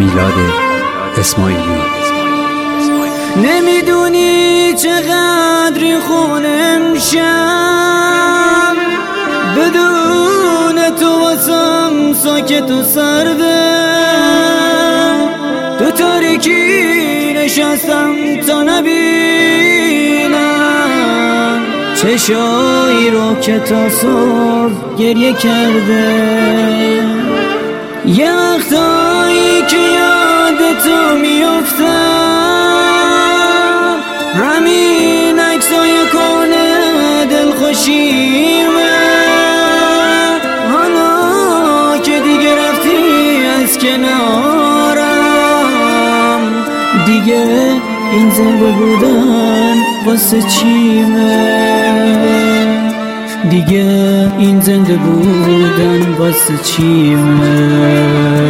میلاد اسماعیلی. نمیدونی چقدر خونم شم، بدون تو واسم ساکت و سرده، تو تاریکی نشستم تا نبینم چشایی رو که تا صبح گریه کرده. یه وقتایی که یاد تو میافتم، همین عکسای کنه دلخوشیمه. حالا که دیگه رفتی از کنارم، دیگه این زنده بودن واسه چیمه؟ دیگه این زنده بودن واسه چیمه؟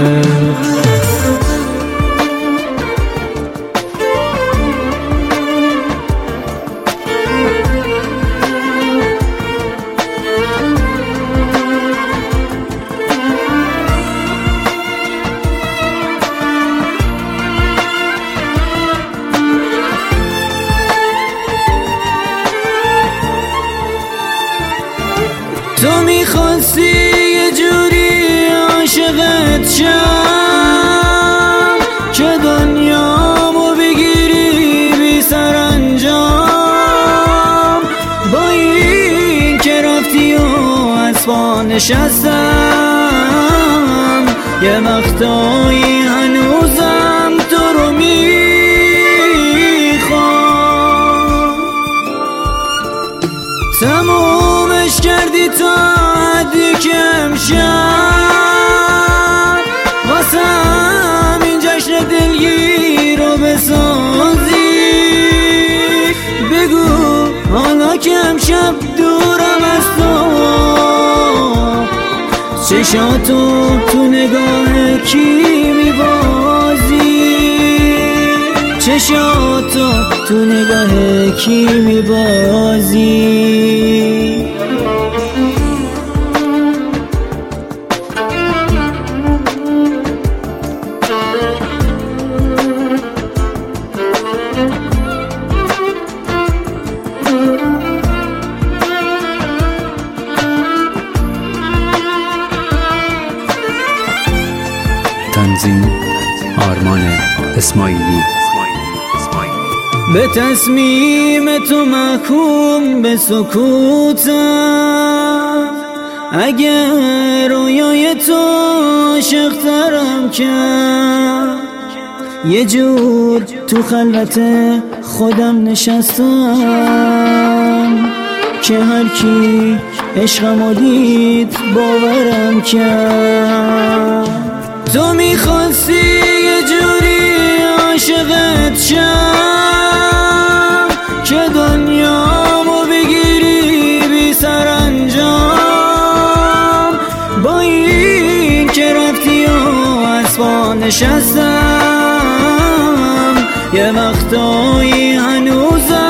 تو میخواستی یه جوری عاشقت شم که دنیامو بگیری بی سرانجام. با این که رفتی و از پا نشستم، یه وقتایی هنوزم تو رو میخوام. تمومش کردی تا حدی که امشب واسم این جشن دلگیر رو بسازی. بگو حالا که امشب دورم از تو، چشاتو تو نگاه کی میبازی؟ چشاتو تو نگاه کی میبازی؟ تنظیم آرمان اسماعیلی. به تصمیم تو محکوم به سکوتم، اگر رویای تو عاشق‌ترم کرد. یه جور تو خلوت خودم نشستم که هر کی عشقمو دید باورم کرد. تو میخواستی یه جوری عاشقت شم که دنیامو بگیری بی سرانجام. با این که رفتی و از پا نشستم، یه وقتایی هنوزم